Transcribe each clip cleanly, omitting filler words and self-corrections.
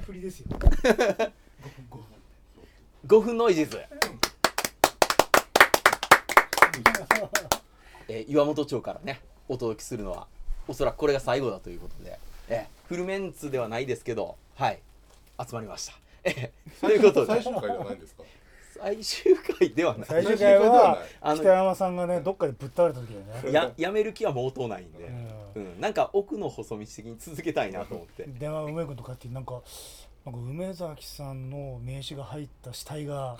振りですよ。 5分ノイジーズ岩本町からねお届けするのはおそらくこれが最後だということで、フルメンツではないですけど、はい集まりました。ということで最終回じゃないんですか。 最終回ではない。 最終回は北山さんがねどっかでぶっ倒れた時だよね。 やめる気は毛頭ないんで、なんか奥の細道的に続けたいなと思って電話梅君とかってなんか梅崎さんの名刺が入った死体が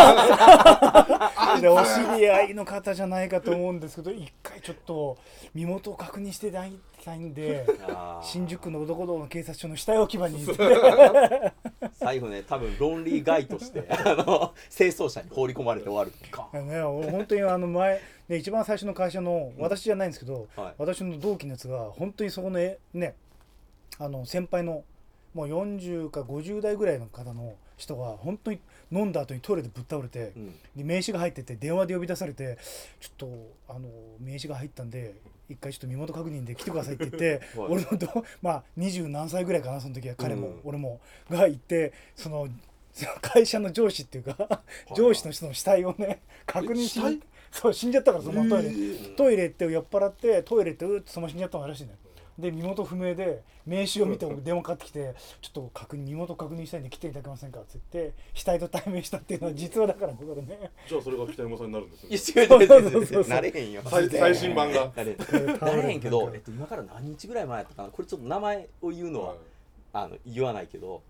でお知り合いの方じゃないかと思うんですけど、一回ちょっと身元を確認してないんで新宿の男道の警察署の死体置き場に最後ね多分ロンリーガイとして清掃車に放り込まれて終わるとかね、本当に前ね一番最初の会社の私じゃないんですけど、私の同期のやつが本当にそこのね先輩のもう40か50代ぐらいの方の人が本当に飲んだ後にトイレでぶっ倒れて、で名刺が入ってて電話で呼び出されて、ちょっと名刺が入ったんで一回ちょっと身元確認で来てくださいって言って俺の20何歳ぐらいかなその時は彼も、俺もが行ってその会社の上司っていうか上司の人の死体をね確認しにそう死んじゃったからそのトイレって酔っ払ってトイレってその死んじゃったのらしいね。で身元不明で名刺を見て電話かかってきてちょっと身元確認したいんで来ていただけませんかって言って死体と対面したっていうのは実話だからこれね。 じゃあそれが北山さんになるんですね。 違うなれへんよ。 最新版がなれへんけど、今から何日ぐらい前やったかな、これちょっと名前を言うのは、言わないけど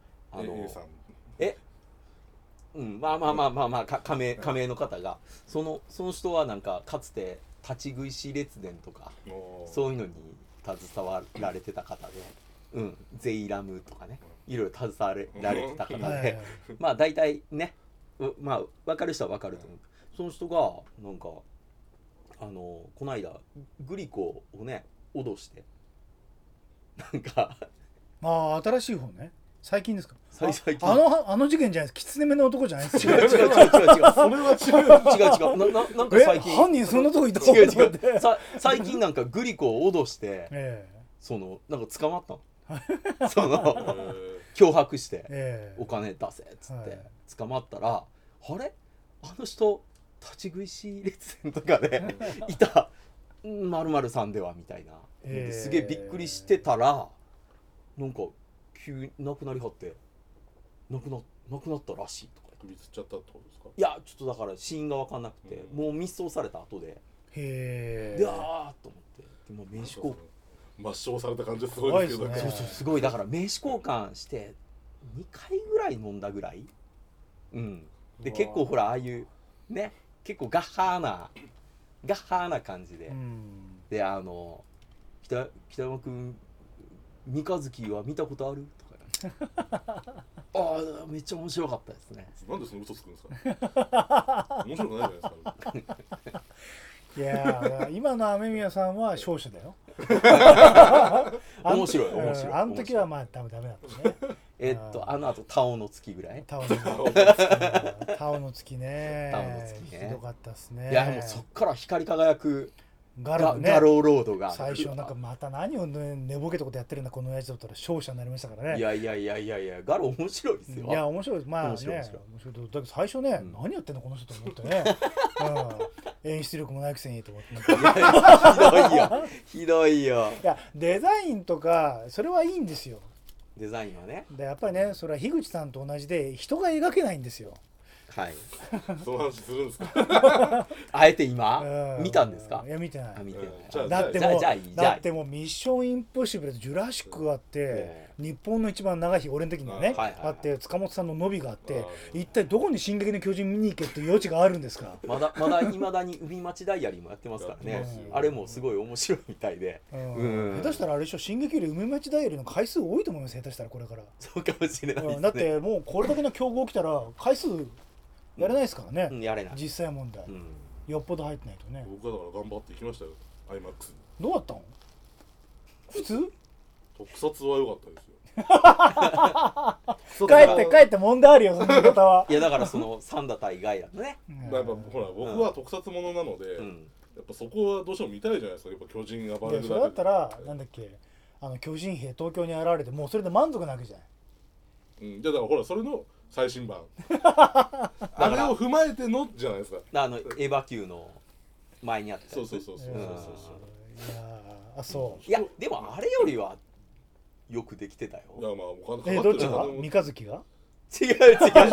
まあ加盟の方がその人はなんかかつて立ち食いし列伝とかそういうのに携わられてた方で、ゼイラムとかねいろいろ携わられてた方でまあ大体ねまあ分かる人は分かると思う。その人がなんかこの間グリコをね脅してなんか新しい方ね最近ですか。 最近あの事件じゃないです。狐目の男じゃないですか。 違うそれは違うなんか最近犯人そんなとこいた違う最近なんかグリコを脅してなんか捕まったのその脅迫してお金出せっつって捕まったらあれあの人立ち食いし列伝とかでいた〇〇さんではみたいなすげえびっくりしてたらなんか急に亡くなりはって亡くなったらしいとか首つっちゃったってことですか。 いやちょっとだから死因が分かんなくて、もう密葬された後ででと思ってでも名刺交換抹消された感じすごいですけど、 そうすごいだから名刺交換して2回ぐらい飲んだぐらい、で結構ほらああいうね結構ガッハーな感じで、で北山君三日月は見たことあるとかめっちゃ面白かったですね。 なんでその嘘つくんですか。面白くないじゃないですか。 いや今の雨宮さんは勝者だよ。 面白い。 あの時はまあダメだったね。 あの後タオの月ぐらい。 タオの月ね。ひどかったですね。 いやもうそっから光り輝くガロードが最初なんかまた何を寝ぼけたことやってるんだこの親父だったら勝者になりましたからね。 いやガロ面白いですよ。 いや面白いです。まあね面白いだけど最初ね何やってんのこの人と思ってね。演出力もないくせにと思って。 ひどいよ。 いやデザインとかそれはいいんですよ。 デザインはね。 でやっぱりねそれは樋口さんと同じで人が描けないんですよ。 はい。 その話するんですか。 あえて今見たんですか。 いや見てない。 だってもうミッションインポッシブルとジュラシックがあって日本の一番長い日俺の時にはねあって塚本さんの伸びがあって一体どこに進撃の巨人見に行けっていう余地があるんですか。 まだ未だに海町ダイアリーもやってますからね。あれもすごい面白いみたいで。 下手したらあれでしょ進撃より海町ダイアリーの回数多いと思います。下手したらこれから。 そうかもしれないですね。 だってもうこれだけの競合来たら回数やれないですからね。 やれない。 実際問題。よっぽど入ってないとね。 僕はだから頑張って行きましたよ。IMAX。 どうだったの？普通？ 特撮は良かったですよ。 帰って問題あるよその言い方は。 いやだからそのサンダ対ガイラのね。 やっぱほら僕は特撮ものなので、やっぱそこはどうしても見たいじゃないですか。やっぱ巨人が暴れるだけ。 それだったらなんだっけ巨人兵東京に現れてもうそれで満足なわけじゃない。 じゃあだからほらそれの最新版あれを踏まえてのじゃないですか。 エヴァ級の前にあったやつ。 そういやそういやでもあれよりはよくできてたよ。 いやまあお金かかってる。 どっちが三日月が違う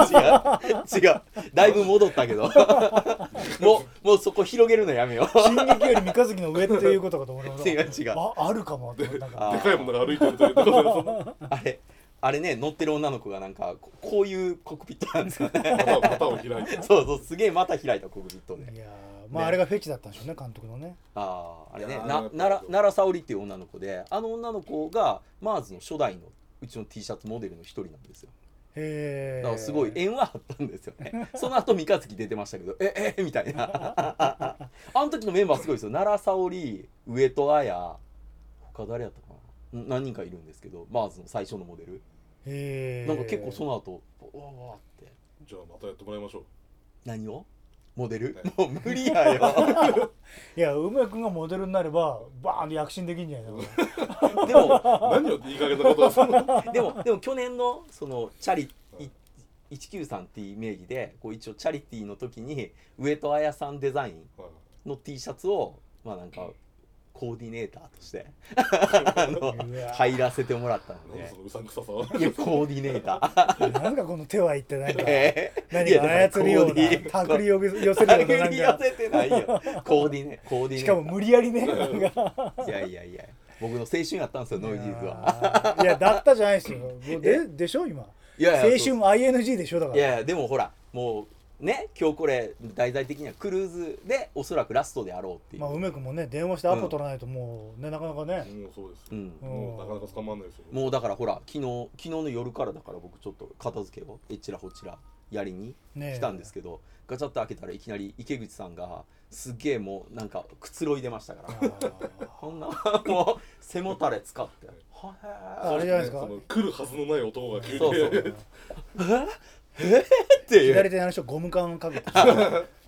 だいぶ戻ったけどもうそこ広げるのやめよう。 進撃より三日月の上っていうことかと思います。 違うあるかもってでかいものが歩いてるというところであれね乗ってる女の子がなんかこういうコックピットなんですよね。 股を開いてそうすげえ股開いたコックピットで。 いやまああれがフェチだったんでしょうね監督のね。 あれね奈良沙織っていう女の子で女の子がマーズの初代のうちの T シャツモデルの一人なんですよ。だからすごい縁はあったんですよね。その後三日月出てましたけどみたいなあの時のメンバーすごいですよ。奈良沙織、上戸彩、他誰やったかな、何人かいるんですけどマーズの最初のモデルなんか結構その後わーってじゃあまたやってもらいましょう。 何をモデル、もう無理やよいや梅君がモデルになればバーンと躍進できんじゃないの。 でも何を言いかけたことですでも去年のそのチャリ193っていう名義でこう一応チャリティーの時に上戸彩さんデザインの T シャツをまあなんかコーディネーターとして入らせてもらったので、 うさんくささいやコーディネーターなんかこの手は言ってないか何か操るようなたくり寄せるようななんか寄せてないよコーディネーターしかも無理やりねいや僕の青春やったんですよノイジーズは。 いやだったじゃないですよでしょ今青春 ING でしょだから。 いやでもほらもうね今日これ題材的にはクルーズでおそらくラストであろうっていう。 まあ梅君もね電話してアポ取らないともうねなかなかね。 そうです。もうなかなか捕まんないですよ。 もうだからほら昨日の夜からだから僕ちょっと片付けをえちらほちらやりに来たんですけど、ガチャッと開けたらいきなり池口さんがすげえもうなんかくつろいでましたからこんなもう背もたれ使ってあれじゃないですか、 来るはずのない男が急にそうっていう左手の人ゴム缶かけてパン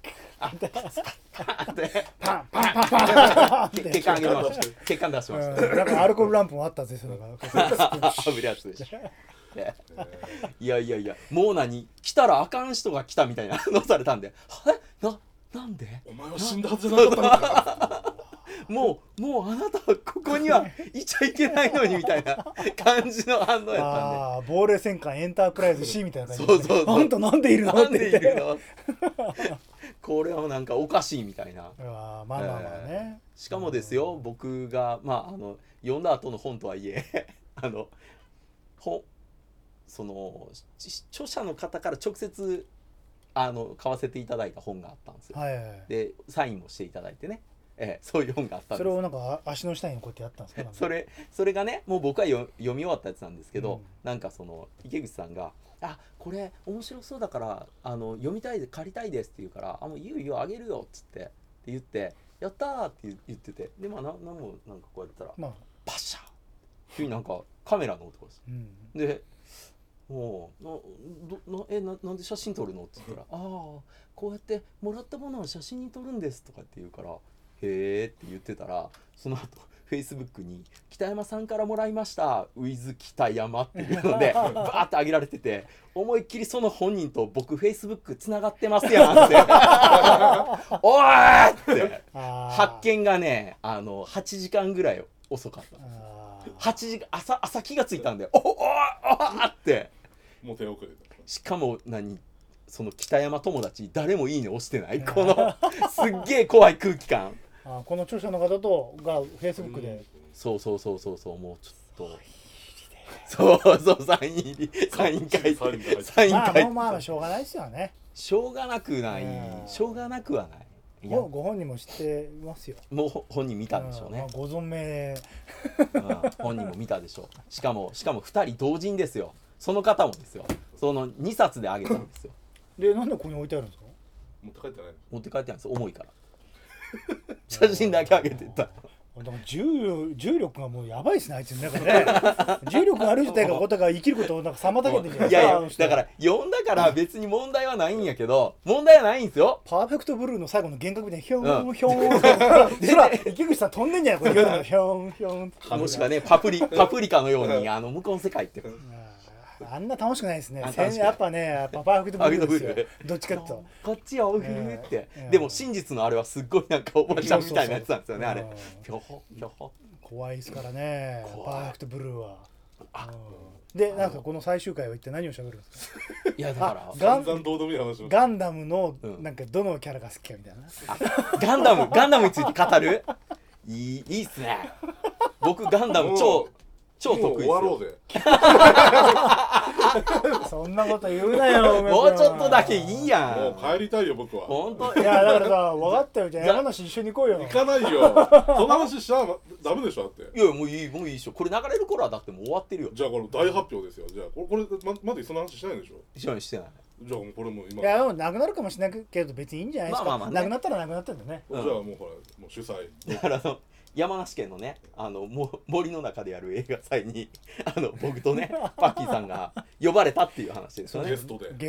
パン血管出しましたなんかアルコールランプもあったんですよ。 危るやつでしょいやもう来たらあかん人が来たみたいなのされたんでなんでお前は死んだはずじゃなかったのかもうあなたはここにはいちゃいけないのにみたいな感じの反応やったんで亡霊戦艦エンタープライズ C みたいな感じそうあんたなんでいるのって言ってこれはなんかおかしいみたいな。 まあね、 しかもですよ僕が読んだ後の本とはいえその著者の方から直接買わせていただいた本があったんですよ、でサインもしていただいてね、そういう本があったんです。 それをなんか足の下にこうやってやったんですか。 それがねもう僕は読み終わったやつなんですけど、なんかその池口さんがこれ面白そうだから読みたいで借りたいですって言うからもういいよあげるよっつって言ってやったーって言っててで何もなんかこうやったら、パシャー急になんかカメラの音です、でもうなんで写真撮るのって言ったらこうやってもらったものを写真に撮るんですとかって言うからへーって言ってたらその後Facebook に北山さんからもらいましたウィズ北山っていうのでバーって上げられてて思いっきりその本人と僕 Facebook つながってますやんっておーって発見がね8時間ぐらい遅かった8時朝気がついたんでおってもう手遅れだ。 しかもその北山友達誰もいいね押してないこのすっげえ怖い空気感この著者の方とが Facebook でそうもうちょっとそうサイン書いてサイン書いてまあしょうがないですよね。 しょうがなくはないご本人も知ってますよ。 もう本人見たんでしょうね、 ご存命本人も見たでしょう。しかも2人同時にですよ。その方もですよその2冊であげたんですよ。 でなんでここに置いてあるんですか。 持って帰ってない。 持って帰ってないんです重いから写真だけあげてた。 だから重力がもうやばいですねあいつの中でね重力がある自体がことが生きることをなんか妨げてるじゃないですか。 だから読んだから別に問題はないんやけど問題はないんですよ。 パーフェクトブルーの最後の幻覚みたいにヒョンヒョンそら池口さん飛んでんじゃないこれヒョンヒョンもしくはねパプリカのように向こうの世界ってあんな楽しくないですね。 楽しくないやっぱねパーフェクトブルーですよ。どっちかっていうとこっちはおふーって、でも真実のあれはすっごいなんかおばちゃんみたいなやつなんですよね、あれぴょほぴょほ怖いですからね、パーフェクトブルーは。 あでなんかこの最終回は一体何を喋るんですか。 いやだから散々どうでもいい話をガンダムのなんかどのキャラが好きかみたいな。 ガンダムについて語るいいっすね。僕ガンダム超得意ですよ。 終わろうぜ。 そんなこと言うなよ。 もうちょっとだけいいやん。 もう帰りたいよ僕は。 本当。 いやだからさ分かったよ、じゃあ山梨一緒に行こうよ。 行かないよ。その話しちゃダメでしょだって。 いやもういいでしょ。これ流れる頃はだってもう終わってるよ。 じゃあこれ大発表ですよ。じゃあこれまだその話しないでしょ。 してない。 じゃあもうこれも今。 いやでもなくなるかもしれないけど別にいいんじゃないですか。なくなったらなくなったんだね。 じゃあもうほらもう主催。 だから山梨県のね森の中でやる映画祭に僕とねパッキーさんが呼ばれたっていう話ですよね。 ゲストで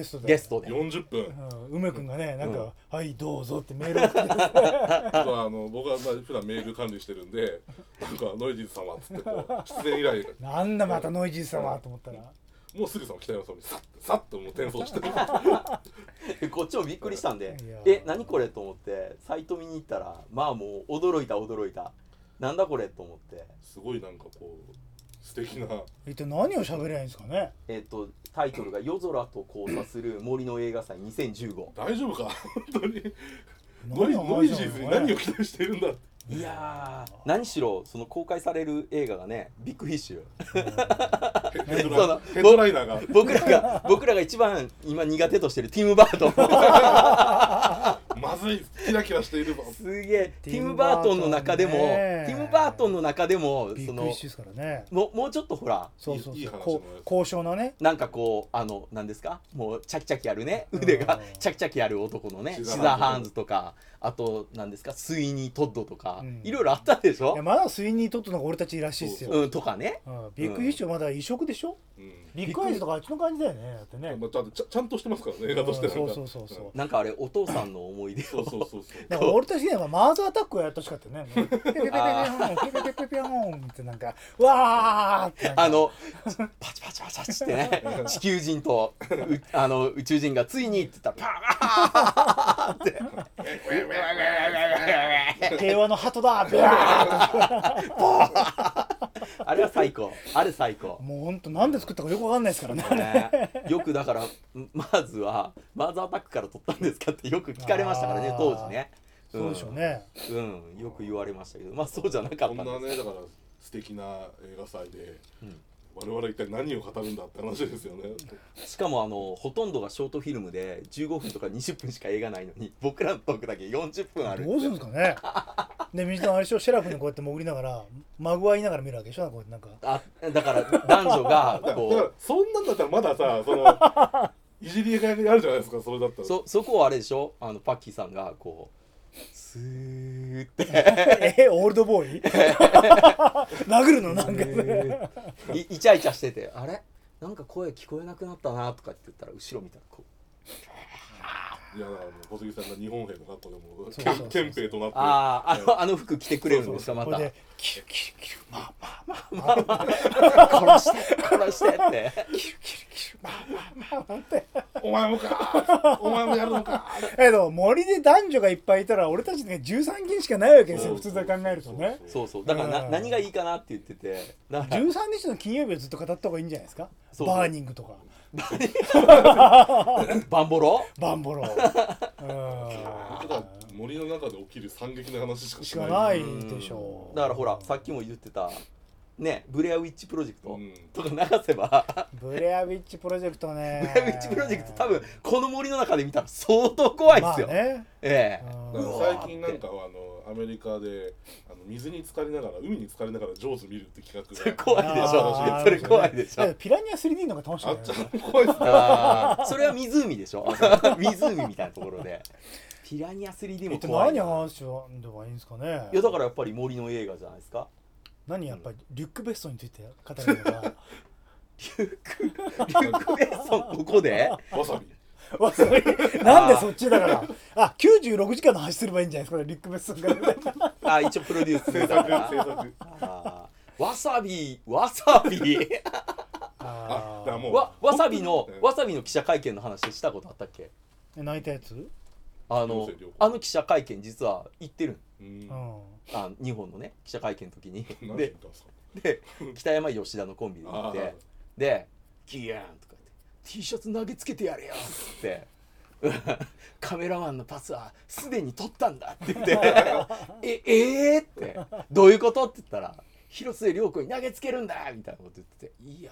40分、 梅君がねなんか「はいどうぞ」ってメールを送って僕は普段メール管理してるんでなんかノイジーズ様っつってこう出演依頼なんだまたノイジーズ様と思ったらもうすぐさん北山さんにさっともう転送してるこっちもびっくりしたんで何これと思ってサイト見に行ったらまあもう驚いたなんだこれと思ってすごいなんかこう素敵な一体何を喋りゃいいんですかね。 タイトルが夜空と交差する森の映画祭2015。 大丈夫か本当にノイジーズに何を期待しているんだって。 いやー何しろその公開される映画がねビッグフィッシュヘッドライナーが僕らが一番今苦手としてるティム・バートンまずいキラキラしているすげえティム・バートンの中でもビッグフィッシュですからね。 もうちょっとほらそう高尚なねなんかこう何ですかもうチャキチャキやるね腕がチャキチャキやる男のねシザーハンズとかあと何ですかスイニー・トッドとかいろいろあったでしょ。 いやまだスイニー・トッドの方が俺たちらしいっすよ。 とかねビッグフィッシュはまだ異色でしょ。ビッグアイズとかあっちの感じだよね。だってねちゃんとしてますからね映画として。 そうなんかあれお父さんの思い出そうだから俺たちにはマーズアタックをやってほしかったね。ペペペペペペペペペペンってなんかわーってパチパチパチパチってね地球人と宇宙人がついにって言ったらパーって平和の鳩だあれは最高。 もうほんとなんで作ったかよくわかんないですからね。 よくだからまずはマーズアタックから撮ったんですかってよく聞かれましたからね当時ね。 そうでしょうね。 よく言われましたけどまあそうじゃなかったんです。 こんなねだから素敵な映画祭で我々一体何を語るんだって話ですよね。 しかもほとんどがショートフィルムで15分とか20分しか映画ないのに僕らのトークだけ40分ある。 どうするんですかね。で水野あれでしょシェラフにこうやって潜りながらまぐわいながら見るわけでしょ。こうやってなんかだから男女がこうだからそんなんだったらまださそのいじりがあるじゃないですかそれだったら。 そこをあれでしょパッキーさんがこうスーってオールドボーイ殴るのなんかイチャイチャしててあれなんか声聞こえなくなったなとかって言ったら後ろ見たらこういやだからもう小杉さんが日本兵の格好でも憲兵となってあの服着てくれるんですかまた。 キュキュキュまあ殺してってキュキュキュまあってお前もやるのか。 でも森で男女がいっぱいいたら俺たちね13件しかないわけですよ普通で考えるとね。 そうだから何がいいかなって言ってて 13日の金曜日をずっと語った方がいいんじゃないですか。バーニングとかバンボロ森の中で起きる惨劇の話しかないでしょう。 だからほらさっきも言ってたねブレアウィッチプロジェクトとか流せばブレアウィッチプロジェクトねブレアウィッチプロジェクト多分この森の中で見たら相当怖いですよ。 最近なんかアメリカで水に浸かりながら海に浸かりながらジョーズ見るって企画が怖いでしょ。それ怖いでしょ。 ピラニア 3D の方が楽しい。 あっちゃ怖いですね。 それは湖でしょ。湖みたいなところでピラニア 3D も怖い。 何話しようではいいんですかね。 いやだからやっぱり森の映画じゃないですか。 何やっぱりリュックベッソンについて語るのがリュックベッソンここでわさびなんでそっちだから96時間の話すればいいんじゃないですかリュックベッソンが一応プロデュース制作わさびだだもうわさびの記者会見の話したことあったっけ？ 泣いたやつ？ あの記者会見実は行ってる日本のね記者会見の時にで北山吉田のコンビで行ってでキヤーンとか言って T シャツ投げつけてやれよってカメラマンのパスはすでに取ったんだって言ってってどういうことって言ったら広末涼子に投げつけるんだみたいなこと言っててい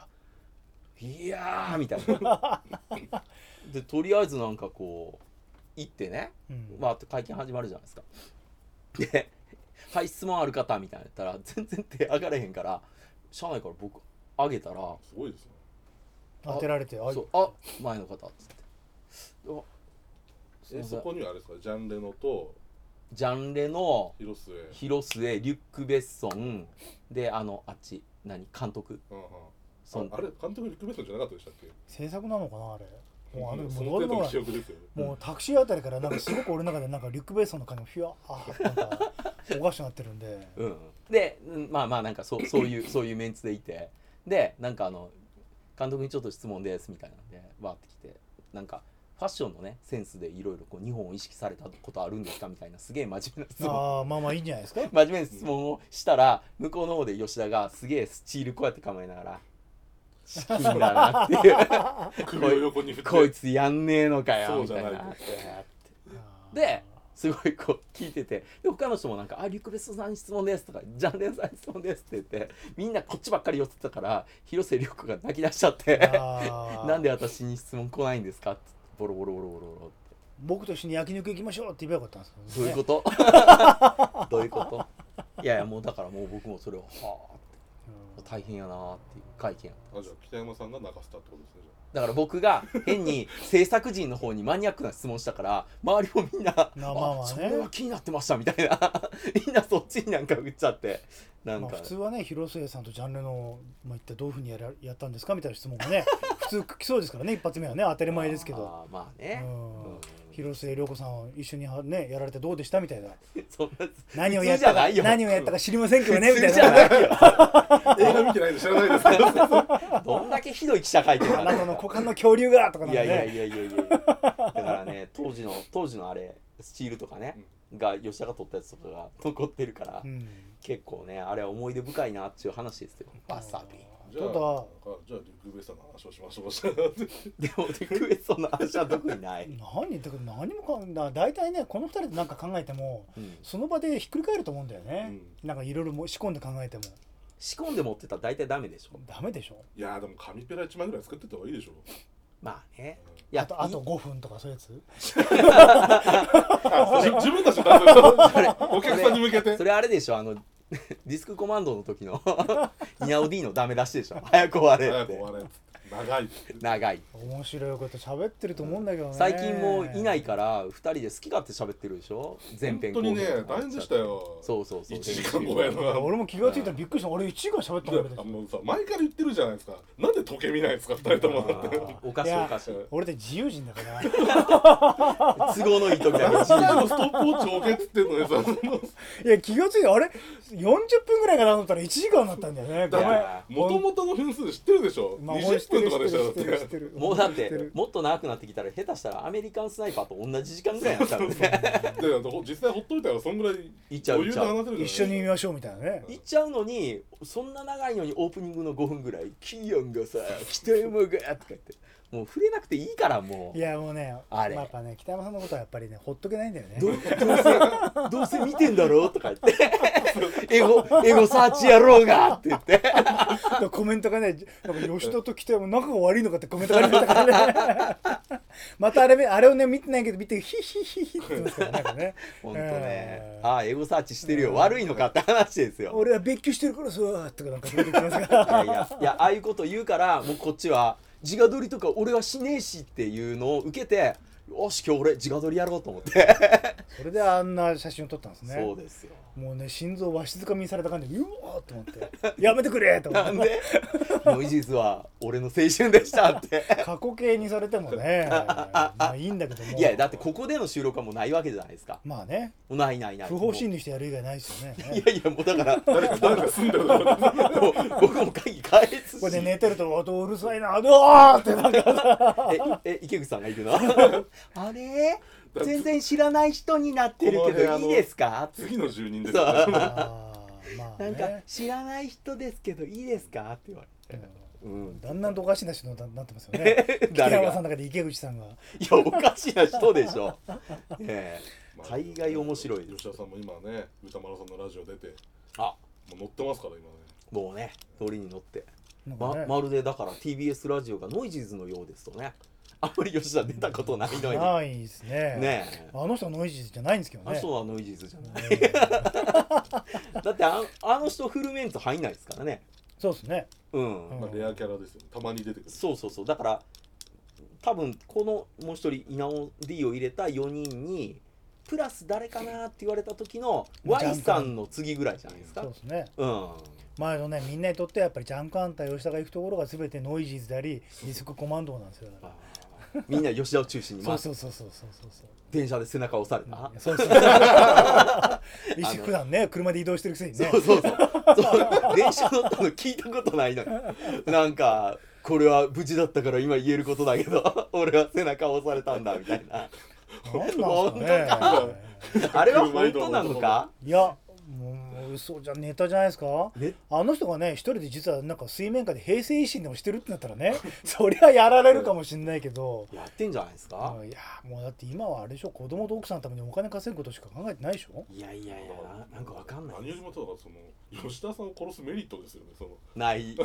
やーみたいなでとりあえずなんかこう行ってね、まあ会見始まるじゃないですか。ではい質問ある方みたいなやったら全然手上がれへんから社内から僕上げたらすごいですね当てられて前の方っつってそこにはあれですかジャンレノ広末リュック・ベッソンであっち監督あれ監督リュック・ベッソンじゃなかったでしたっけ？ 制作なのかなあれもうその程度の記憶ですよね。 もうタクシーあたりからなんかすごく俺の中でなんかリュック・ベッソンの感じがフィワーなんかおかしくなってるんで、 でまあなんかそういうメンツでいてでなんか監督にちょっと質問ですみたいなんでわーってきてなんかファッションのねセンスでいろいろ日本を意識されたことあるんですかみたいなすげえ真面目な質問まあいいんじゃないですか真面目な質問をしたら向こうの方で吉田がすげえスチールこうやって構えながらチキンだなっていう首を横に振ってこいつやんねえのかよみたいなですごいこう聞いててで他の人もなんかリュック・ベッソンさんに質問ですとかジャンレンさんに質問ですって言ってみんなこっちばっかり寄ってたから広末涼子が泣き出しちゃってなんで私に質問来ないんですかってボロボロって僕と一緒に焼肉行きましょうって言えばよかったんですけど、ね、どういうことどういうこといやもうだからもう僕もそれを大変やなっていう会見じゃあ北山さんが泣かせたってことですね。 だから僕が変に制作陣の方にマニアックな質問したから周りもみんなそれは気になってましたみたいなみんなそっちになんか振っちゃってなんか、 普通はね広末さんとジャンルの一体どういうふうにやったんですかみたいな質問がね普通来そうですからね一発目はね当たり前ですけどまあね、 広末涼子さんを一緒にねやられてどうでしたみたいなそんな何をやったか知りませんけどねみたいな映画見てないんで知らないですけどどんだけひどい記者会見あなたの股間の恐竜がとかなんかねいやだからね当時のあれスチールとかね、が吉田が撮ったやつとかが残ってるから、結構ねあれは思い出深いなっていう話ですよ。バサビじゃあリュック・ベッソンの話をしましょうでもリュック・ベッソンの話は特にない何も大体ねこの2人で何か考えても、その場でひっくり返ると思うんだよね、なんかいろいろ仕込んで考えても仕込んで持ってたら大体ダメでしょ。 ダメでしょ。 いやでも紙ペラ1枚ぐらい作ってた方がいいでしょ。 まあね、 あと5分とかそういうやつ自分たちのお客さんに向けてそれあれでしょディスクコマンドの時のニャオ D のダメ出しでしょ。早く終われって長い面白いこと喋ってると思うんだけどね。 最近もういないから2人で好き勝手喋ってるでしょ。前編本当にね大変でしたよ。 そう 1時間超えの俺も気がついたらびっくりした。俺1時間喋ったんだけど前から言ってるじゃないですか。なんで時計見ないですか2人ともおかしいおかしい。 俺って自由人だから都合のいい時だけストップウォッチ置けっつってんのにさいや気がついたあれ40分ぐらいかなと思ったら1時間になったんだよね。 もともとの分数知ってるでしょ。20分とかでしたよ。 もうだってもっと長くなってきたら下手したらアメリカンスナイパーと同じ時間ぐらいになっちゃうんで実際ほっといたらそんぐらいいっちゃう一緒に見ましょうみたいなね。 いっちゃうのにそんな長いのにオープニングの5分ぐらいキーヨンがさ北山がとか言ってもう触れなくていいからもう。 いやもうねあれやっぱね北山さんのことはやっぱりねほっとけないんだよね。 どうせ見てんだろうとか言ってエゴサーチやろうがって言ってコメントがねなんか吉田と北山仲が悪いのかってコメントがありましたからねまたあれをね見てないけど見てヒヒヒヒって言ってますからなんかね本当ねエゴサーチしてるよ悪いのかって話ですよ。 俺は別居してるからさとかなんか出てきますからいやああいうこと言うからもうこっちは自画撮りとか俺はしねえしっていうのを受けてよし今日俺直撮りやろうと思ってそれであんな写真を撮ったんですね。 そうですよ。 もうね心臓わしづかみにされた感じでうわーと思ってやめてくれと思ってなんでノイジーズは俺の青春でしたって過去形にされてもねまあいいんだけども、 いやだってここでの収録はもうないわけじゃないですか。 まあねない不法侵入してやる以外ないですよね。 いやいやもうだから誰か住んでるのかもう僕も鍵返すしこれで寝てると音うるさいなうわーってなんか池口さんがいるのあれ全然知らない人になってるけどいいですか次の住人ですそうまあねなんか知らない人ですけどいいですかって言われて、 だんだんとおかしな人になってますよね北誰が山さんの中で池口さんがいやおかしな人でしょ大概面白いです。 吉田さんも今ね歌丸さんのラジオ出てあもう乗ってますから今ね。 もうね鳥に乗ってなんかねまるでだから TBS ラジオがノイジーズのようですとね。あんまり吉田出たことないのにないですね。 ねあの人はノイジーズじゃないんですけどね。 あの人はノイジーズじゃないだってあの人フルメンツ入んないですからね。 そうですね。 まあレアキャラですよね。たまに出てくる。 そうだから多分このもう一人稲尾 D を入れた4人にプラス誰かなって言われた時の Y さんの次ぐらいじゃないですか。 そうですね。 うん前のねみんなにとってはやっぱりジャンクアンター吉田が行くところが全てノイジーズでありディスクコマンドなんですよ。だからみんな吉田を中心にそう電車で背中を押された。 そう普段ね車で移動してるくせにね。 そう電車乗ったの聞いたことないのになんかこれは無事だったから今言えることだけど俺は背中を押されたんだみたいな。 なんですかね。 あれは本当なのか。 いやもう嘘じゃネタじゃないですか。あの人がね一人で実はなんか水面下で平成維新でもしてるってなったらねそりゃやられるかもしれないけどやってんじゃないですか。 いやもうだって今はあれでしょ子供と奥さんのためにお金稼ぐことしか考えてないでしょ。 いやなんかわかんない。 何よりもただその吉田さんを殺すメリットですよね。そのない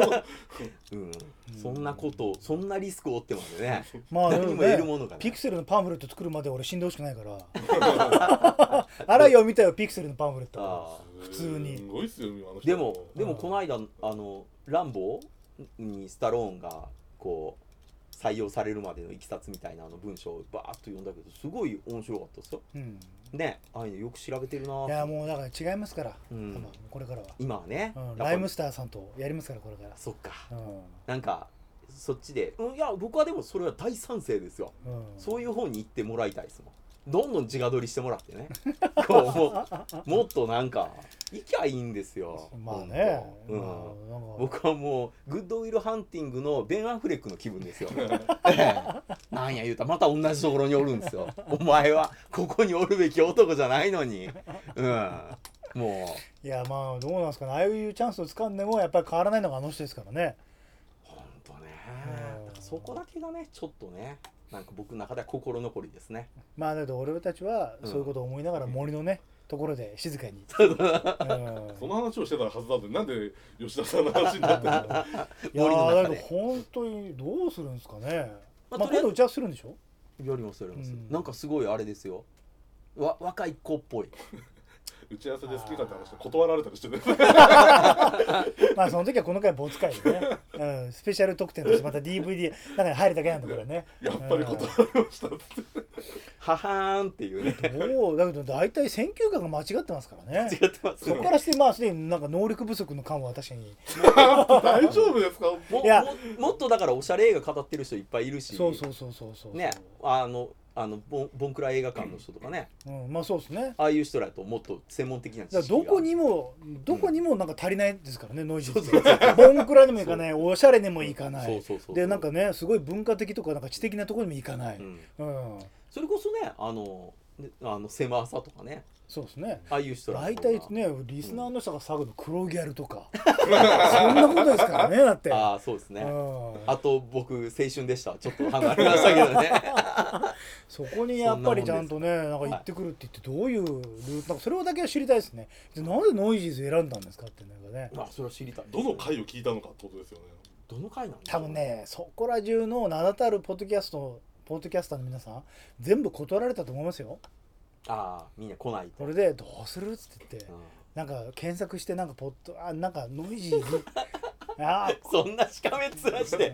そんなことそんなリスクを負ってますよね。 まあ何も得るものがない。 ピクセルのパンフレット作るまで俺死んでほしくないからあらよ見たよピクセルのパンフレット普通にすごいっすよ今の人。 でもこの間ランボーにスタローンがこう採用されるまでのいきさつみたいな文章をバーッと読んだけどすごい面白かったですよ。ね、ああいうのよく調べてるな。 いやもうだから違いますから、これからは今はね、 ライムスターさんとやりますからこれから。 そっか、なんかそっちで、いや僕はでもそれは大賛成ですよ、そういう方に行ってもらいたいですもん。どんどん自画撮りしてもらってねこうもっとなんか行きゃいいんですよ。 まあね、 僕はもうグッドウィルハンティングのベン・アフレックの気分ですよなんや言うたらまた同じところにおるんですよお前はここにおるべき男じゃないのにもういやまあどうなんですかね。ああいうチャンスを掴んでもやっぱり変わらないのがあの人ですからね。 ほんとね、そこだけがねちょっとねなんか僕の中では心残りですね。 まあだけど俺たちはそういうことを思いながら森のねところで静かにその話をしてたはずだってなんで吉田さんの話になってるの。 いやだけど本当にどうするんですかね。まあ今度打ち合わせするんでしょ。 やりますなんかすごいあれですよ、若い子っぽい打ち合わせで好きかって話で断られたりしてねまあその時はこの回ボツ回でね、スペシャル特典としてまた DVD 中に入るだけなんだからね。 やっぱり断られましたってははーんっていうねだけど大体選球眼が間違ってますからね。 間違ってますそこからしてまあすでになんか能力不足の感は確かに大丈夫ですか。 いやもっとだからおしゃれ映画語ってる人いっぱいいるし、 そうねボンクラ映画館の人とかね、 まあそうですね。 ああいう人らともっと専門的な知識がどこにもなんか足りないですからね、ノイジーってボンクラにもいかない、おしゃれにもいかないで、なんかねすごい文化的とかなんか知的なところにもいかない、 それこそね狭さとかね、 そうですね。 ああいう人ら大体ねリスナーの人が騒ぐの黒ギャルとかそんなことですからね。だってああそうですね。あと僕青春でしたちょっと離れましたけどねそこにやっぱりちゃんとねなんか行ってくるって言ってどういうルートなんかそれだけは知りたいですね。でなんでノイジーズ選んだんですかってなんかね。 それは知りたい。 どの回を聞いたのかってことですよね。 どの回なんだ多分ねそこら中の名だたるポッドキャスターの皆さん全部断られたと思いますよ。 みんな来ないと。 それでどうするっつって言って、なんか検索してなんかなんかノイジーズそんなしかめっ面して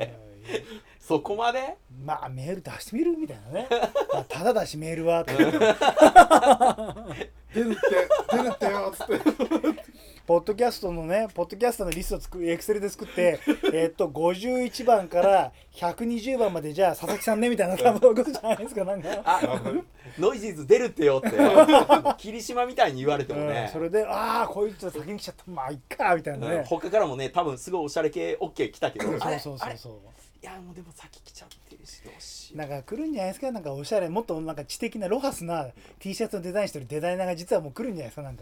そこまでまあメール出してみるみたいなねまあただだしメールは出るってよっつってポッドキャストのリストをエクセルで作って51番から120番までじゃあ佐々木さんねみたいなことじゃないですか。なんかノイジーズ出るってよって霧島みたいに言われてもね、 それでこいつ先に来ちゃったまあいっかみたいなね、 他からもね多分すごいおしゃれ系 OK 来たけどそういやもうでも先来ちゃってるしどうしようなんか来るんじゃないですか。なんかおしゃれもっとなんか知的なロハスな T シャツのデザインしてるデザイナーが実はもう来るんじゃないですか。なんか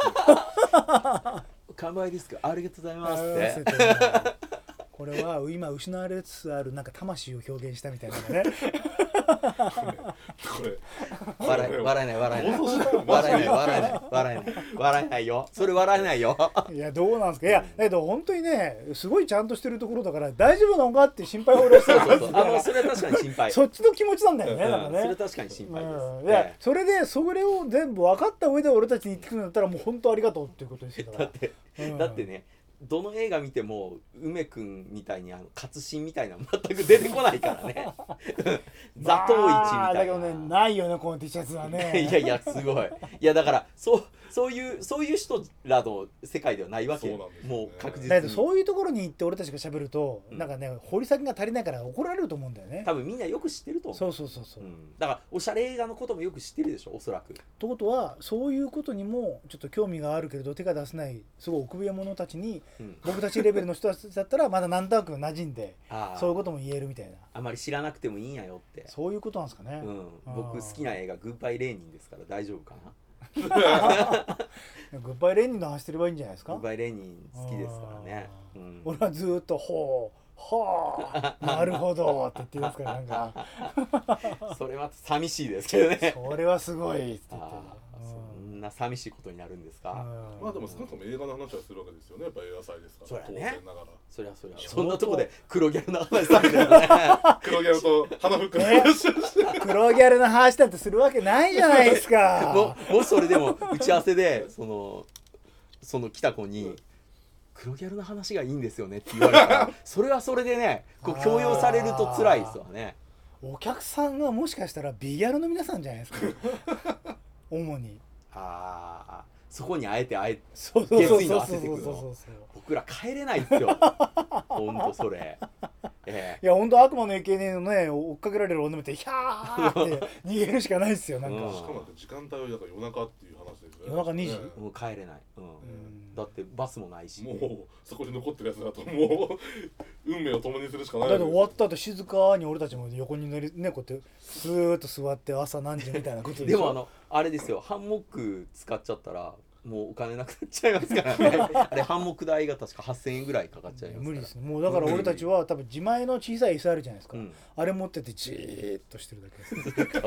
完売ですかありがとうございますってこれは今失われつつあるなんか魂を表現したみたいなねこれ笑えないよそれ笑えないよいやどうなんですか。いやだけど本当にねすごいちゃんとしてるところだから大丈夫なのかって心配を俺はしてるんですよ。 それは確かに心配そっちの気持ちなんだよね。なんかねそれ確かに心配です、 いやそれでそれを全部分かった上で俺たちに言ってくるんだったらもう本当ありがとうっていうことですよ。 だってねどの映画見ても梅くんみたいに活心みたいなの全く出てこないからね座頭市みたいな、 だけどねないよねこの T シャツはねいやすごいいやだからそういう人らの世界ではないわけ、 そうなんですね、 もう確実にだけどそういうところに行って俺たちが喋ると、なんかね掘り先が足りないから怒られると思うんだよね。 多分みんなよく知ってると思う。 そう、 だからおしゃれ映画のこともよく知ってるでしょおそらく。 ということはそういうことにもちょっと興味があるけれど手が出せないすごい奥上者たちに、僕たちレベルの人たちだったらまだなんとなく馴染んでそういうことも言えるみたいな。 あまり知らなくてもいいんやよって。 そういうことなんですかね。 僕好きな映画グッバイレーニンですから大丈夫かなグッバイレーニンの話してればいいんじゃないですか。 グッバイレーニン好きですからね、 俺はずっとはあなるほどって言ってますからなんかそれは寂しいですけどねそれはすごいって言ってそんな寂しいことになるんですか。 まあでも少なくとも映画の話はするわけですよね。やっぱり映画祭ですから。 そうやね。 当然ながら。 そりゃそんなとこで黒ギャルの話されてるね黒ギャルと花吹くの話をして黒ギャルの話だってするわけないじゃないですかもしそれでも打ち合わせでその来た子に黒ギャルの話がいいんですよねって言われたらそれはそれでねこう強要されると辛いですわね。 お客さんがもしかしたらビギャルの皆さんじゃないですか主に。 そこにあえてそう月位の汗てくるの僕ら帰れないですよほんとそれ、 いやほんと悪魔の AKA のね追っかけられる女見てヒャーって逃げるしかないですよなんか、 しかも時間帯はだから夜中っていう話ですよね。 夜中2時、 もう帰れない、だってバスもないし、 もうそこに残ってるやつだともう運命を共にするしかない。 だって終わった後静かに俺たちも横に乗りねこうやってスーッと座って朝何時みたいなことででもあれですよハンモック使っちゃったらもうお金なくなっちゃいますからねあれハンモック代が確か8000円ぐらいかかっちゃいますから。 無理ですね。もうだから俺たちは多分自前の小さい椅子あるじゃないですか、あれ持っててじーっとしてるだけです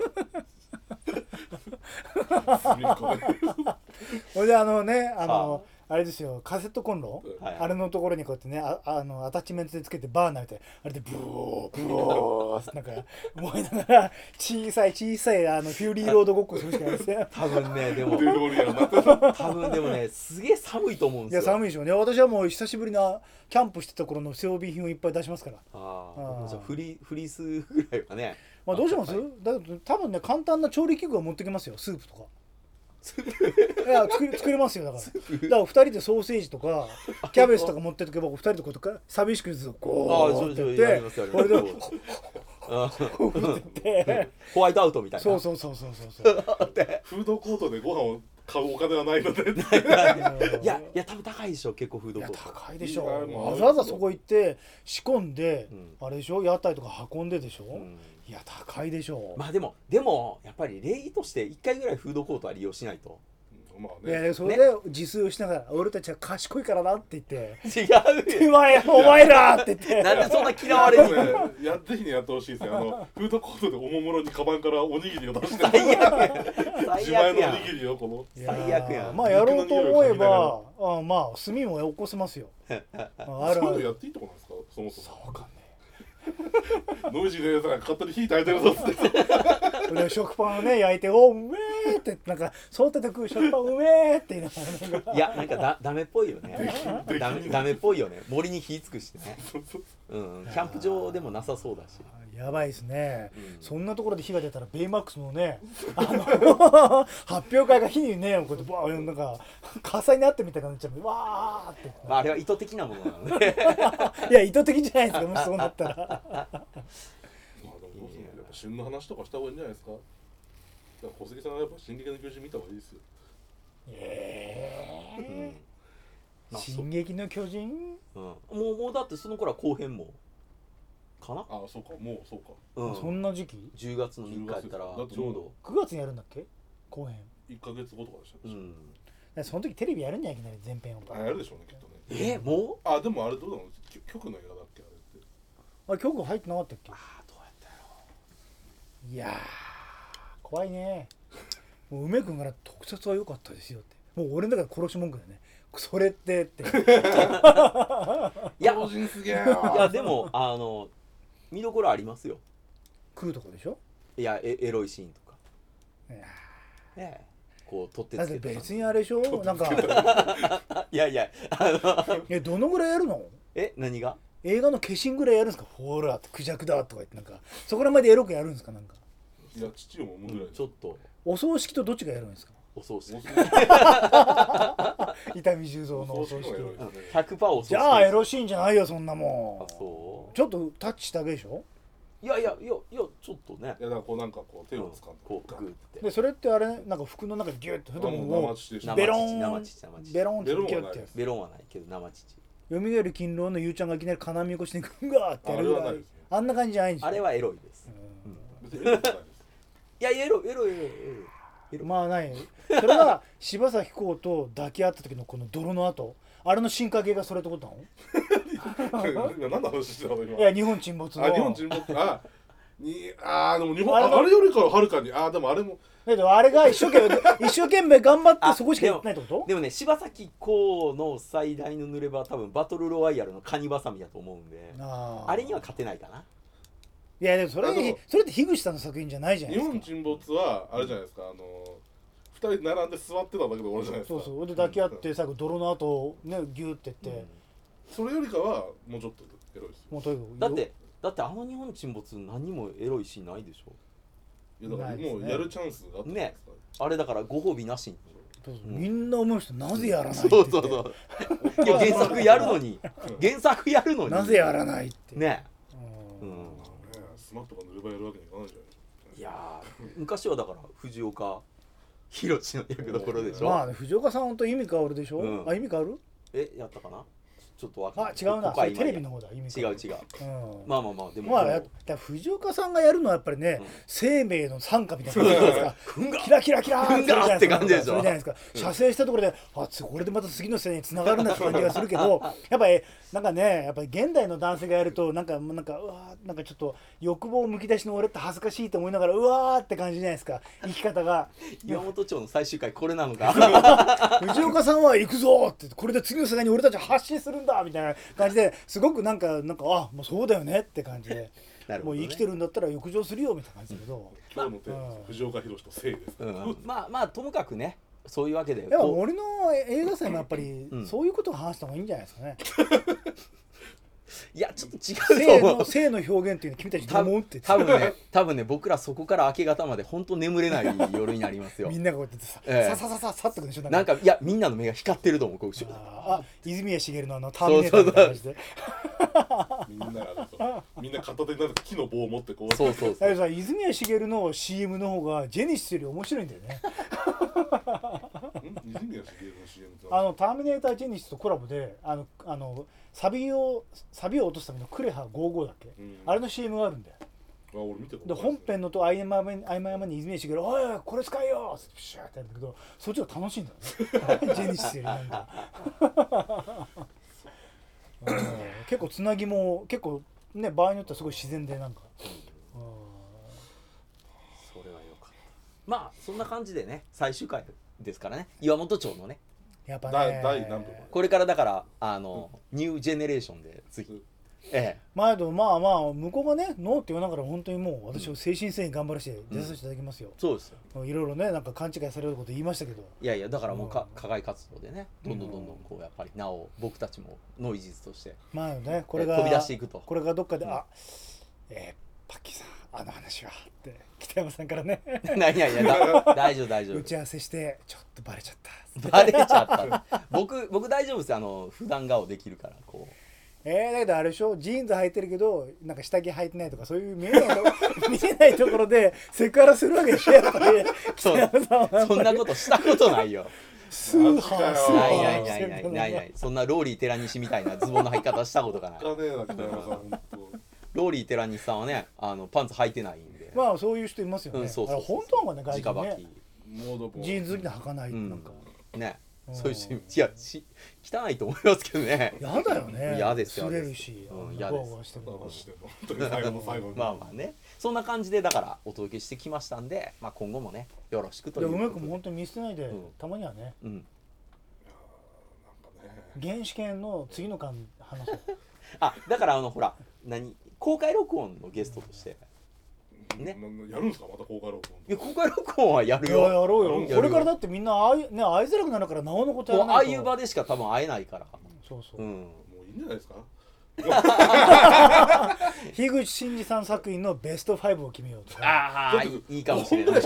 ほいであれですよカセットコンロ、あれのところにこうやってねアタッチメントでつけてバーナーであれでブオーなんか思いながら小さいフューリーロードごっこするしかないですよ多分ねでもねすげえ寒いと思うんですよ。 いや寒いでしょうね。私はもう久しぶりなキャンプしてた頃の装備品をいっぱい出しますから。 じゃあフリースぐらいはねどうします？だけど多分ね簡単な調理器具は持ってきますよ。スープとかいや作れますよ。だから2人でソーセージとかキャベツとか持ってとけば2人でこうとか寂しくずっとこうってやってこれでホワイトアウトみたいな。 フードコートでご飯を買うお金はないのでいや多分高いでしょ結構フードコート。 高いでしょ。わざわざそこ行って仕込んで、あれでしょ屋台とか運んででしょ、いや高いでしょ。 まあでもやっぱり礼儀として1回ぐらいフードコートは利用しないと。 いやそれで自炊をしながら俺たちは賢いからなって言って違うお前らって言ってなんでそんな嫌われるのぜひねやってほしいですよ。フードコートでおもむろにカバンからおにぎりを出して最悪自前のおにぎりをこの最悪やん。 まあやろうと思えばまあ炭も起こせますよそういうのやっていいとこなんですかそもそも。 そうかねノイジーのやつが勝手に火焚いてるぞって食パンをね焼いておめえってなんかそうって食う食パンうめえって言いながらいやなんかダメっぽいよねダメっぽいよね。森に火つくしてね、うん、キャンプ場でもなさそうだし。 やばいですね、 うん、 そんなところで火が出たらベイマックスのね発表会が火にねこうやってバーなんか火災になってみたいになっちゃうわーって、 まあ、あれは意図的なものなのでいや意図的じゃないですかもしそうなったらまあでもどうするのやっぱ旬の話とかした方がいいんじゃないですか。小杉さんはやっぱ進撃の巨人見た方がいいですよ。 進撃の巨人、 うん、もうだってその頃は後編もかな。 ああそうかもうそうか、 うん、そんな時期 10月の3日やったらちょうど 9月にやるんだっけ後編。 1ヶ月後とかでしたね、 うん、その時テレビやるんじゃないかな前編を。 あやるでしょうねきっとね。 もうあでもあれどうなの局の映画だっけあれって。 あれ局入ってなかったっけ。 どうやったやろ。 いや怖いね。もう梅君から特撮は良かったですよって。もう俺の中で殺し文句だね。それってっていや超人すげえいやでも見どころありますよ。 食うとこでしょ。 いやエロいシーンとか。 いやこう取ってつけて。だって別にあれでしょなんかいやどのぐらいやるの。 何が映画の化身ぐらいやるんですか。ほらクジャクだとか言ってなんかそこらまでエロくやるんですかなんか。 いや父をもむぐらい、 ちょっとお葬式とどっちがやるんですか。 お葬式伊丹十三のお葬式 100% お葬式。 じゃあエロシーンじゃないよそんなもん。 そうちょっとタッチしたわけでしょ。 いやちょっとね。 いやだからこうなんかこう手を掴んでこうグーってでそれってあれなんか服の中でギュッとそれとももうベロン生乳ベロンってギュッてやつ。 ベロンはないけど生乳。 よみがえる勤労のゆうちゃんがいきなり金網越しにグワーってやるぐらいあんな感じじゃないんですよ。 あれはエロいです。 別にエロくないです。 いやエロまあないそれは柴咲コウと抱き合った時のこの泥の跡あれの進化系がそれってことなの。 今何の話してたの今。 いや日本沈没の。 日本沈没でも日本あれよりかははるかにでもあれもだけどあれが一生懸命頑張ってそこしかやってないってこと。 でもね柴咲コウの最大の濡れ場は多分バトルロワイヤルのカニバサミだと思うんであれには勝てないかな。 いやでもそれって樋口さんの作品じゃないじゃないですか。 日本沈没はあれじゃないですか2人並んで座ってただけで終わるじゃないですか。 そうで抱き合って最後泥の跡をねギューってって、 それよりかはもうちょっとエロいですよ。 もうとにかくだって日本沈没何もエロいシーンないでしょ。 いやだからもうやるチャンスがあったんね。あれだからご褒美なしに。 みんな思う人なぜやらないってそういや原作やるのになぜやらないってね。 スマットが塗ればやるわけにいかないじゃないですか。 いや昔はだから藤岡弘の役どころでしょ。 まあね藤岡さんと意味変わるでしょ。あ意味変わる。 やったかな。ちょっとわかんない。 違うな。それテレビの方だ。意味違う。まあでもだ藤岡さんがやるのはやっぱりね生命の賛歌みたいな感じですか。キラキラキラーって感じでしょ。 それじゃないですか。射精したところでこれでまた次の世代に繋がるなって感じがするけどやっぱりなんかねやっぱり現代の男性がやるとなんかうわなんかちょっと欲望むき出しの俺って恥ずかしいと思いながらうわーって感じじゃないですか生き方が。 岩本町の最終回これなのか。 藤岡さんは行くぞってこれで次の世代に俺たちは発信するんだみたいな感じですごくなんかもうそうだよねって感じでもう生きてるんだったら浴場するよみたいな感じだけど今日のテーマ藤岡弘と性です。 まあともかくねそういうわけでやっぱ森の映画祭もやっぱりそういうことを話した方がいいんじゃないですかね。 いやちょっと違うと思う。 性の表現っていうの君たちどう思うって多分ね僕らそこから明け方まで本当眠れない夜になりますよ。 みんながこうやってさってくるでしょ。 なんかいやみんなの目が光ってると思う。 泉谷しげるのターミネーターみたいな感じでみんな片手になんか木の棒を持ってこう。 そうだけどさ泉谷しげるの CM の方がジェネシスより面白いんだよね。 泉谷しげるの CM ってターミネータージェネシスとコラボでサビを落とすためのクレハ55だっけ、あれの CM があるんだよ。 俺見てで本編のと合間に泉谷しげるおいこれ使えよってピシャーってやるんだけどそっちが楽しいんだよね。ジェネシスよりなんか結構つなぎも結構ね場合によってはすごい自然でなんかそれはよかった。まあそんな感じでね最終回ですからね岩本町のねやっぱね第何部これからだからニュージェネレーションで次まあでもまあまあ向こうがねノーって言わながら本当にもう私を誠心誠意頑張らせて出させていただきますよ、 そうですよ。 いろいろねなんか勘違いされること言いましたけど、 いやいやだからもう課外活動でねどんどんこうやっぱりなお僕たちもノイジーズとしてまあねこれが飛び出していくと、 これがどっかでパッキーさんあの話はって北山さんからねいやいや大丈夫打ち合わせしてちょっとバレちゃったバレちゃった僕大丈夫ですよ、普段顔できるからこうだけどあれでしょ、ジーンズ履いてるけどなんか下着履いてないとかそういう見えないところでセクハラするわけでしょやっぱりそんなことしたことないよスーハースーハーないそんなローリー寺西みたいなズボンの履き方したことがないローリー寺西さんはねパンツ履いてないんで、 まあそういう人いますよね、 そう本当はね外人ね直ジーンズ好きで履かない、なんかねそういう人いや汚いと思いますけどね。 やだよね。 嫌ですよ。 擦れるし、 嫌です。まあまあね、そんな感じでだからお届けしてきましたんで、まあ今後もねよろしくということで。 梅君も本当に見捨てないで、たまにはね。原始圏の次の巻話そう。 あ、だからほら公開録音のゲストとして。 ね、やるんですかまた公開録音。 いや公開録音はやるよ。 やろうよ。これからだってみんな会いづらくなるからなおのことやらないと。 ああいう場でしか多分会えないから。 そうそう。 もういいんじゃないですか。 樋口真嗣さん作品のベスト5を決めようと。 ああいいかもしれない。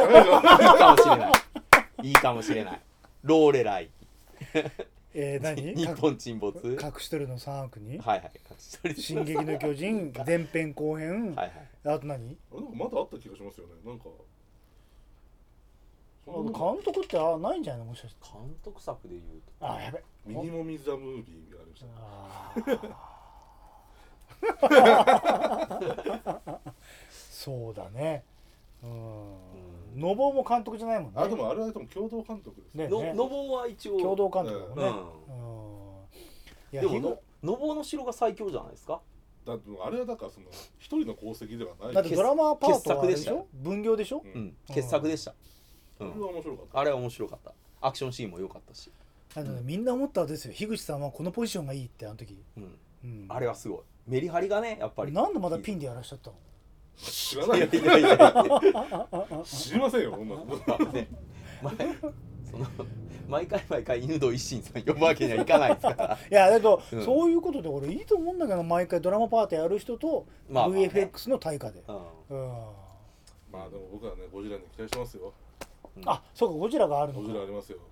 いいかもしれない。ローレライ。 何？ 日本沈没。 隠し撮りの3悪に。 はいはい。隠し撮り。 進撃の巨人前編後編。はいはい。あと何？ なんかまだあった気がしますよね。なんか監督ってないんじゃないのもしかして。 監督作で言うと。あやべ。 ミニモミザムービーがありました。 そうだね。のぼうも監督じゃないもんね。 あでもあれはでも共同監督ですね。 のぼうは一応共同監督だね。 でものぼうの城が最強じゃないですか。 だってあれはだからその一人の功績ではない。 だってドラマパートはでしょ。分業でしょ。 傑作でした。 あれは面白かった。 あれは面白かった。アクションシーンも良かったし。 みんな思ったんですよ。樋口さんはこのポジションがいいってあの時。 あれはすごい。メリハリがねやっぱり。 なんでまだピンでやらしちゃったの？ 知らない。知りませんよ。 毎回犬堂一心さん呼ぶわけにはいかないですから。 いやだけどそういうことで俺いいと思うんだけど、毎回ドラマパートやる人と VFX の対価で。 まあでも僕はねゴジラに期待してますよ。 あ、そうかゴジラがあるのか。 ゴジラありますよ。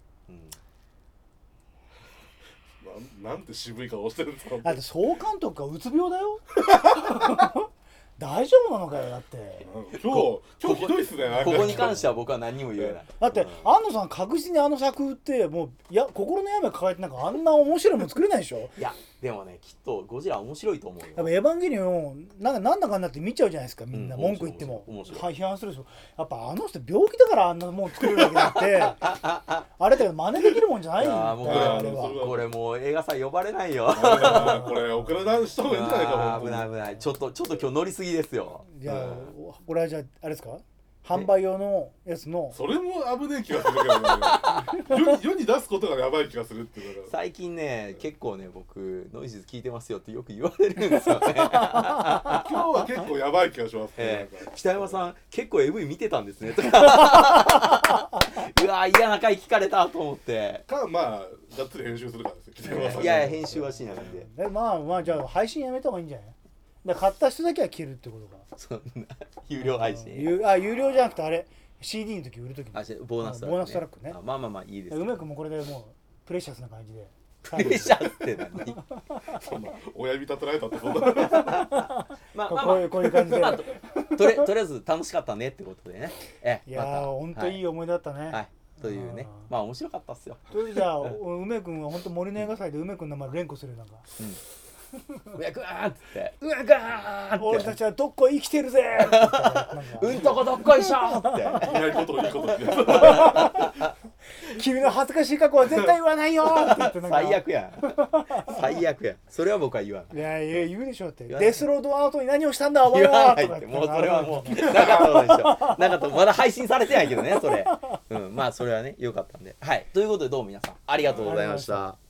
なんて渋い顔してるんですか。 だって総監督がうつ病だよ。大丈夫なのかよだって。 今日ひどいっすね。 ここに関しては僕は何も言えない。 だって安野さん確実にあの作風ってもう心の病抱えてなんかあんな面白いもの作れないでしょ。 いやでもねきっとゴジラ面白いと思うよ。 やっぱエヴァンゲリオンなんだかんだって見ちゃうじゃないですかみんな、文句言っても批判するでしょ。やっぱあの人病気だからあんなもん作れるわけだってあれだけど真似できるもんじゃないんだよ。 これもう映画祭呼ばれないよ。 これ送らない人もいるんじゃないか。 危ないちょっと今日乗りすぎですよ。 じゃあこれはじゃああれですか、販売用のやつの。 それも危ねえ気がするけどね。世に出すことがやばい気がするっていうのが最近ね結構ね僕ノイジーズ聞いてますよってよく言われるんですよね。今日は結構やばい気がします、 北山さん結構 AV 見てたんですねとかうわ嫌な回聞かれたと思ってまあがっつり編集するからですよ、北山さん。 いや編集はしないんで。 まあじゃあ配信やめた方がいいんじゃない。だ買った人だけは消えるってことか。 そんな有料配信。 有料じゃなくてあれ CD の時売る時にボーナストラックね。 まあいいです。 梅君もこれでもうプレシャスな感じで。 プレシャスって何？ そんな親指立てられたってそんな。 こういう感じで。 とりあえず楽しかったねってことでね。 いや本当いい思い出だったね。 はい。というね、まあ面白かったっすよ。 というじゃあ梅君は本当森の映画祭で梅君の名前連呼するなんか。 うわぐーっつってうわぐーって俺たちはどっこ生きてるぜうんとこどっこいしょっていないこといいことって君の恥ずかしい過去は絶対言わないよって言ってなんか最悪やそれは僕は言わない。 いや言うでしょってデスロードアートに何をしたんだお前はは言わないってもうそれはもうなかったことでしょ。なかったまだ配信されてないけどねそれまあそれはね良かったんで。はいということでどうも皆さんありがとうございました。